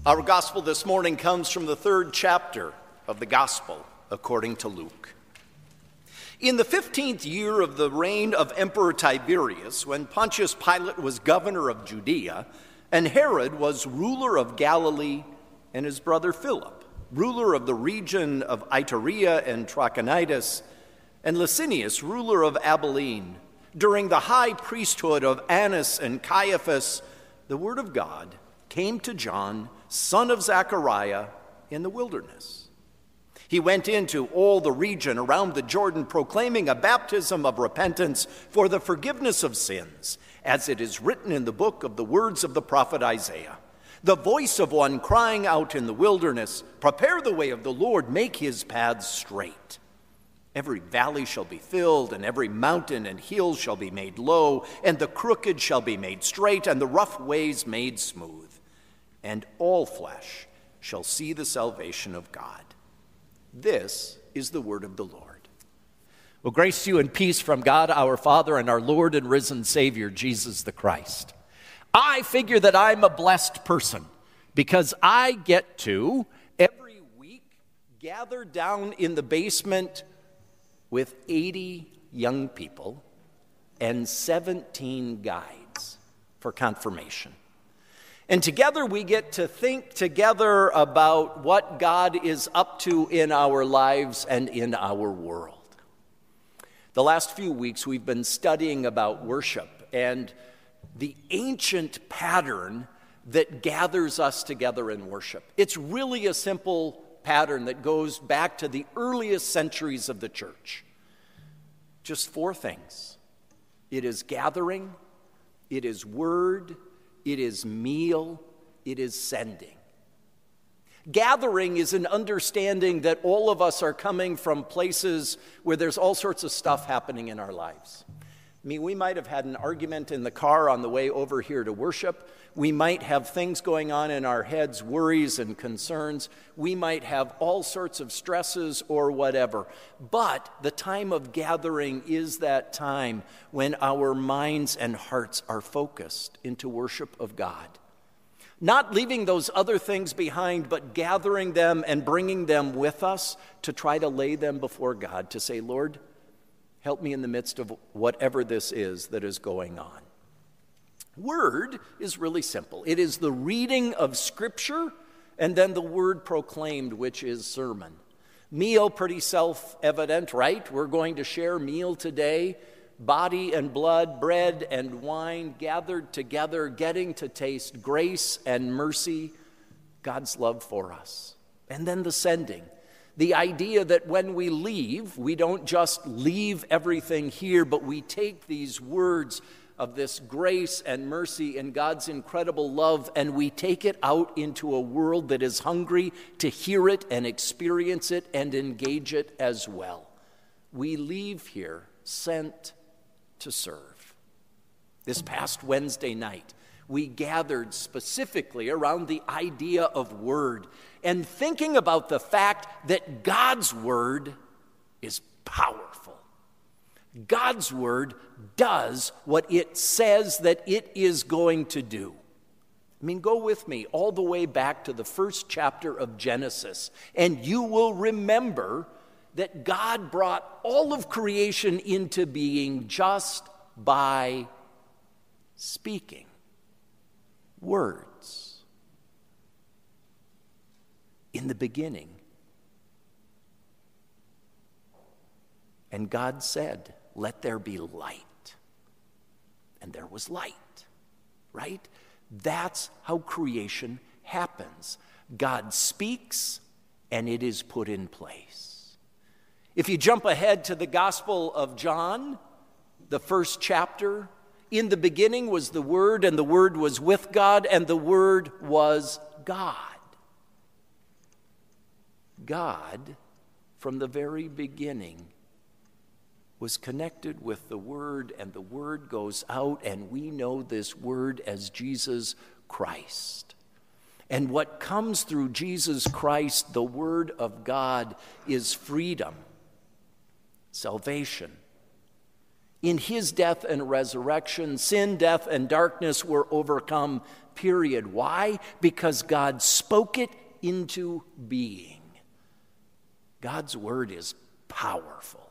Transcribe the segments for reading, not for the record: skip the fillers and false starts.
Our gospel this morning comes from the 3rd chapter of the gospel according to Luke. In the 15th year of the reign of Emperor Tiberius, when Pontius Pilate was governor of Judea, and Herod was ruler of Galilee, and his brother Philip, ruler of the region of Iturea and Trachonitis, and Licinius, ruler of Abilene, during the high priesthood of Annas and Caiaphas, the word of God came to John, son of Zechariah, in the wilderness. He went into all the region around the Jordan, proclaiming a baptism of repentance for the forgiveness of sins, as it is written in the book of the words of the prophet Isaiah. The voice of one crying out in the wilderness, "Prepare the way of the Lord, make his paths straight." Every valley shall be filled, and every mountain and hill shall be made low, and the crooked shall be made straight, and the rough ways made smooth. And all flesh shall see the salvation of God. This is the word of the Lord. Well, grace to you and peace from God our Father and our Lord and risen Savior, Jesus the Christ. I figure that I'm a blessed person because I get to, every week, gather down in the basement with 80 young people and 17 guides for confirmation. And together we get to think together about what God is up to in our lives and in our world. The last few weeks we've been studying about worship and the ancient pattern that gathers us together in worship. It's really a simple pattern that goes back to the earliest centuries of the church. Just 4 things. It is gathering, it is word, it is meal, it is sending. Gathering is an understanding that all of us are coming from places where there's all sorts of stuff happening in our lives. I mean, we might have had an argument in the car on the way over here to worship. We might have things going on in our heads, worries and concerns. We might have all sorts of stresses or whatever. But the time of gathering is that time when our minds and hearts are focused into worship of God. Not leaving those other things behind, but gathering them and bringing them with us to try to lay them before God, to say, Lord, help me in the midst of whatever this is that is going on. Word is really simple. It is the reading of Scripture and then the word proclaimed, which is sermon. Meal, pretty self-evident, right? We're going to share meal today. Body and blood, bread and wine gathered together, getting to taste grace and mercy, God's love for us. And then the sending. The idea that when we leave, we don't just leave everything here, but we take these words of this grace and mercy and God's incredible love, and we take it out into a world that is hungry to hear it and experience it and engage it as well. We leave here sent to serve. This past Wednesday night, we gathered specifically around the idea of word and thinking about the fact that God's word is powerful. God's word does what it says that it is going to do. I mean, go with me all the way back to the 1st chapter of Genesis, and you will remember that God brought all of creation into being just by speaking words. In the beginning, and God said, "Let there be light." And there was light, right? That's how creation happens. God speaks, and it is put in place. If you jump ahead to the Gospel of John, the 1st chapter, in the beginning was the Word, and the Word was with God, and the Word was God. God, from the very beginning, was connected with the Word, and the Word goes out, and we know this Word as Jesus Christ. And what comes through Jesus Christ, the Word of God, is freedom, salvation, In his death and resurrection, sin, death, and darkness were overcome, period. Why? Because God spoke it into being. God's word is powerful.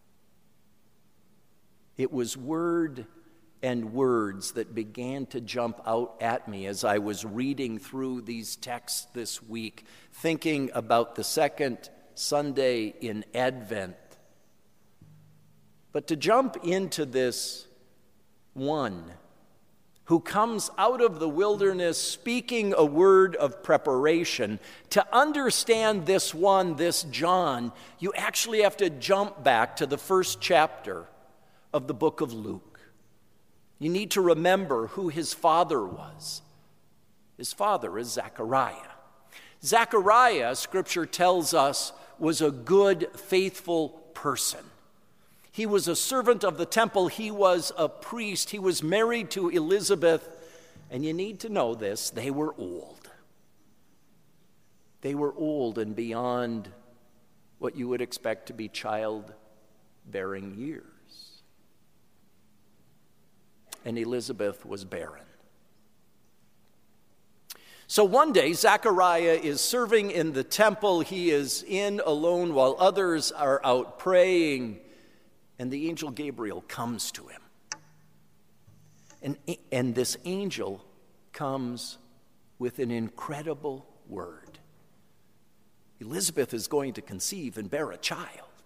It was word and words that began to jump out at me as I was reading through these texts this week, thinking about the second Sunday in Advent. But to jump into this one who comes out of the wilderness speaking a word of preparation, to understand this one, this John, you actually have to jump back to the first chapter of the book of Luke. You need to remember who his father was. His father is Zechariah. Zechariah, Scripture tells us, was a good, faithful person. He was a servant of the temple. He was a priest. He was married to Elizabeth. And you need to know this, they were old. They were old and beyond what you would expect to be childbearing years. And Elizabeth was barren. So one day, Zechariah is serving in the temple. He is in alone while others are out praying. And the angel Gabriel comes to him. And this angel comes with an incredible word. Elizabeth is going to conceive and bear a child.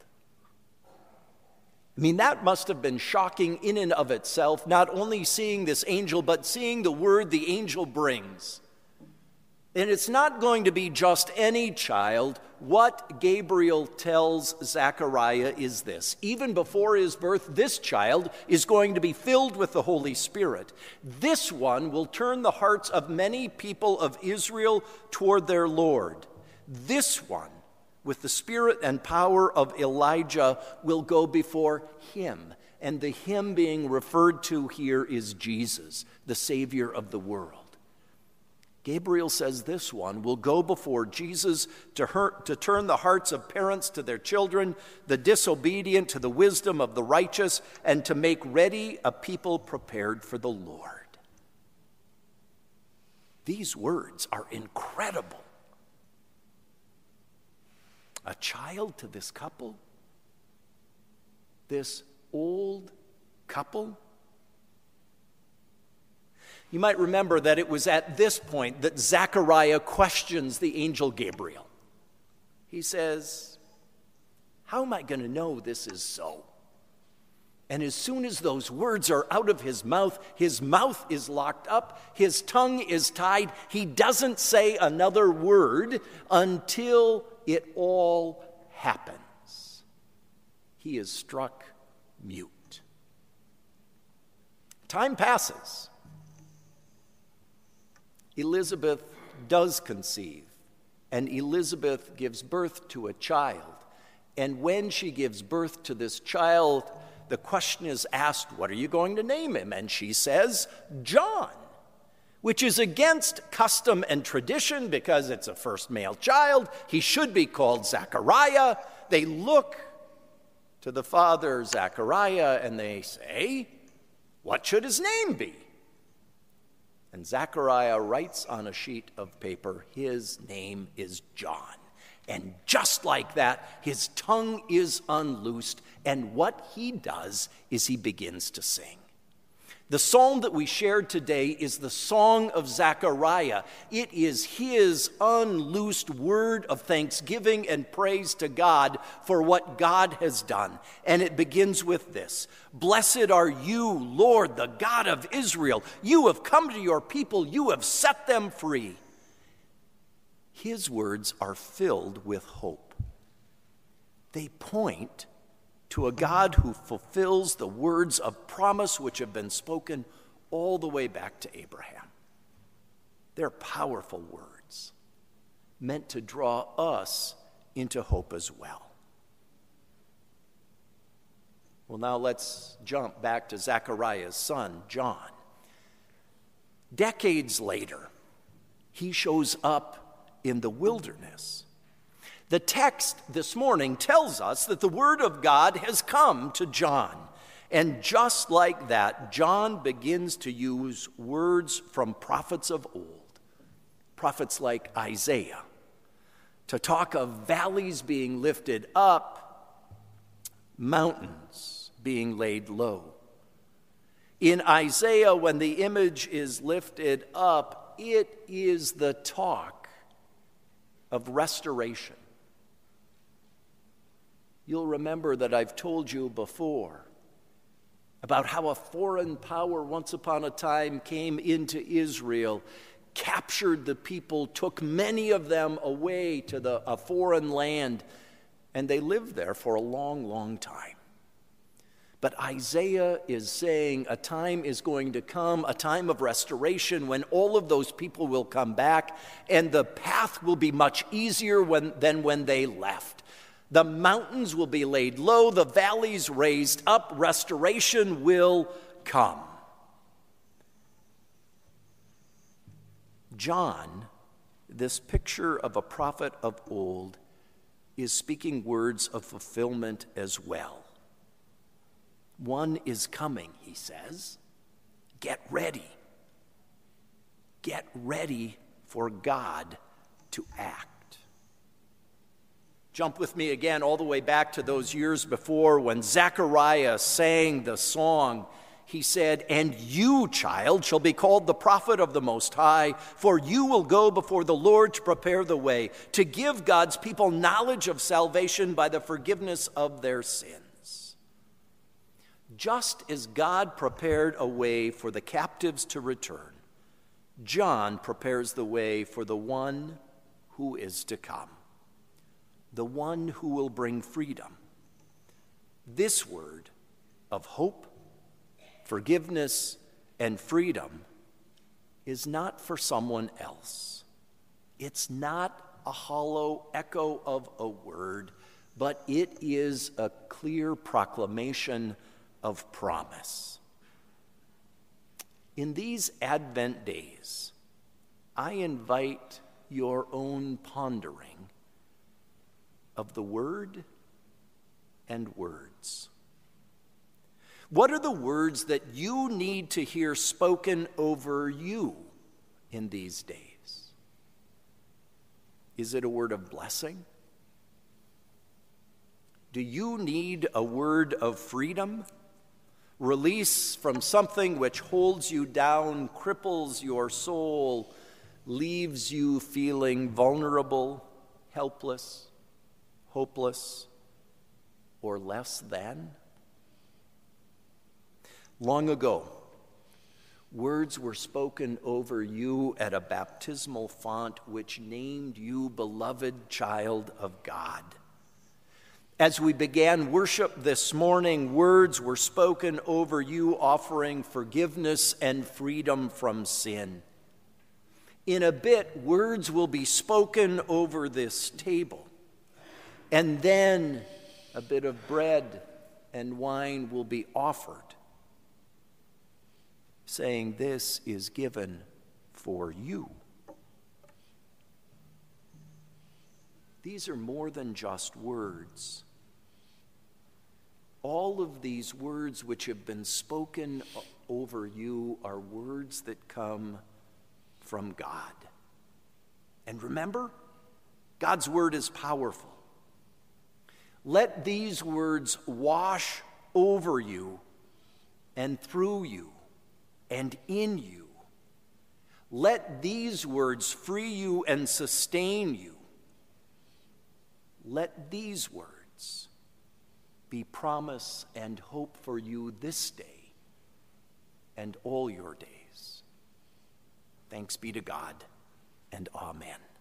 I mean, that must have been shocking in and of itself, not only seeing this angel, but seeing the word the angel brings. And it's not going to be just any child. What Gabriel tells Zechariah is this: even before his birth, this child is going to be filled with the Holy Spirit. This one will turn the hearts of many people of Israel toward their Lord. This one, with the spirit and power of Elijah, will go before him. And the him being referred to here is Jesus, the Savior of the world. Gabriel says this one will go before Jesus to turn the hearts of parents to their children, the disobedient to the wisdom of the righteous, and to make ready a people prepared for the Lord. These words are incredible. A child to this couple, this old couple. You might remember that it was at this point that Zechariah questions the angel Gabriel. He says, "How am I going to know this is so?" And as soon as those words are out of his mouth is locked up, his tongue is tied. He doesn't say another word until it all happens. He is struck mute. Time passes. Elizabeth does conceive, and Elizabeth gives birth to a child. And when she gives birth to this child, the question is asked, what are you going to name him? And she says, John, which is against custom and tradition because it's a first male child. He should be called Zechariah. They look to the father, Zechariah, and they say, what should his name be? And Zechariah writes on a sheet of paper, his name is John. And just like that, his tongue is unloosed, and what he does is he begins to sing. The psalm that we shared today is the song of Zechariah. It is his unloosed word of thanksgiving and praise to God for what God has done. And it begins with this: Blessed are you, Lord, the God of Israel. You have come to your people. You have set them free. His words are filled with hope. They point to a God who fulfills the words of promise which have been spoken all the way back to Abraham. They're powerful words meant to draw us into hope as well. Well, now let's jump back to Zechariah's son, John. Decades later, he shows up in the wilderness. The text this morning tells us that the word of God has come to John. And just like that, John begins to use words from prophets of old, prophets like Isaiah, to talk of valleys being lifted up, mountains being laid low. In Isaiah, when the image is lifted up, it is the talk of restoration. You'll remember that I've told you before about how a foreign power once upon a time came into Israel, captured the people, took many of them away to a foreign land, and they lived there for a long, long time. But Isaiah is saying a time is going to come, a time of restoration, when all of those people will come back, and the path will be much easier than when they left. The mountains will be laid low, the valleys raised up, restoration will come. John, this picture of a prophet of old, is speaking words of fulfillment as well. One is coming, he says. Get ready. Get ready for God to act. Jump with me again all the way back to those years before when Zechariah sang the song. He said, "And you, child, shall be called the prophet of the Most High, for you will go before the Lord to prepare the way, to give God's people knowledge of salvation by the forgiveness of their sins." Just as God prepared a way for the captives to return, John prepares the way for the one who is to come, the one who will bring freedom. This word of hope, forgiveness, and freedom is not for someone else. It's not a hollow echo of a word, but it is a clear proclamation of promise. In these Advent days, I invite your own pondering of the word and words. What are the words that you need to hear spoken over you in these days? Is it a word of blessing? Do you need a word of freedom? Release from something which holds you down, cripples your soul, leaves you feeling vulnerable, helpless, hopeless, or less than? Long ago, words were spoken over you at a baptismal font which named you beloved child of God. As we began worship this morning, words were spoken over you offering forgiveness and freedom from sin. In a bit, words will be spoken over this table. And then a bit of bread and wine will be offered, saying, "This is given for you." These are more than just words. All of these words which have been spoken over you are words that come from God. And remember, God's word is powerful. Let these words wash over you and through you and in you. Let these words free you and sustain you. Let these words be promise and hope for you this day and all your days. Thanks be to God, and amen.